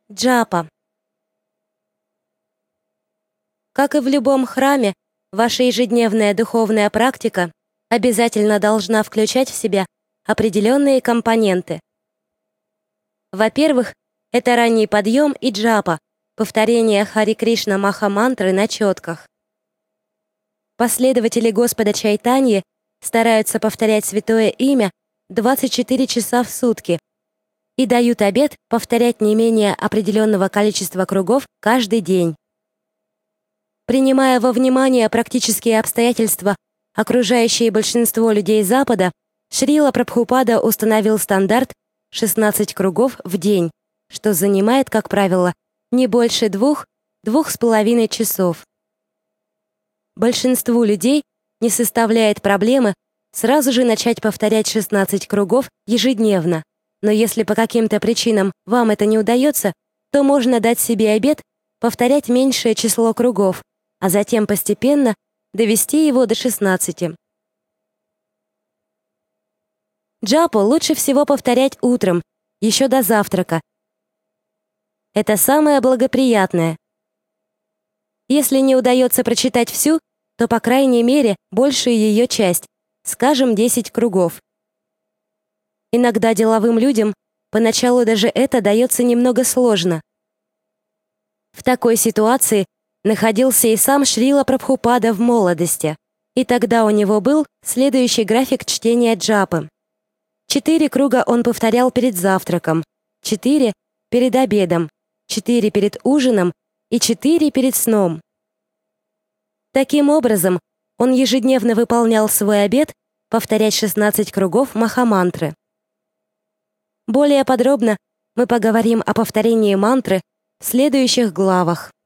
Джапа. Как и в любом храме, ваша ежедневная духовная практика обязательно должна включать в себя определенные компоненты. Во-первых, это ранний подъем и джапа, повторение Хари Кришна Маха-мантры на четках. Последователи Господа Чайтаньи стараются повторять святое имя 24 часа в сутки и дают обет повторять не менее определенного количества кругов каждый день. Принимая во внимание практические обстоятельства, окружающие большинство людей Запада, Шрила Прабхупада установил стандарт 16 кругов в день, что занимает, как правило, не больше 2–2,5 часов. Большинству людей не составляет проблемы сразу же начать повторять 16 кругов ежедневно, но если по каким-то причинам вам это не удается, то можно дать себе обет повторять меньшее число кругов, а затем постепенно довести его до 16. Джапу лучше всего повторять утром, еще до завтрака. Это самое благоприятное. Если не удается прочитать всю, то, по крайней мере, большую ее часть, скажем, 10 кругов. Иногда деловым людям поначалу даже это дается немного сложно. В такой ситуации находился и сам Шрила Прабхупада в молодости, и тогда у него был следующий график чтения джапы. 4 круга он повторял перед завтраком, 4 перед обедом, 4 перед ужином и 4 перед сном. Таким образом, он ежедневно выполнял свой обет повторять 16 кругов Маха-мантры. Более подробно мы поговорим о повторении мантры в следующих главах.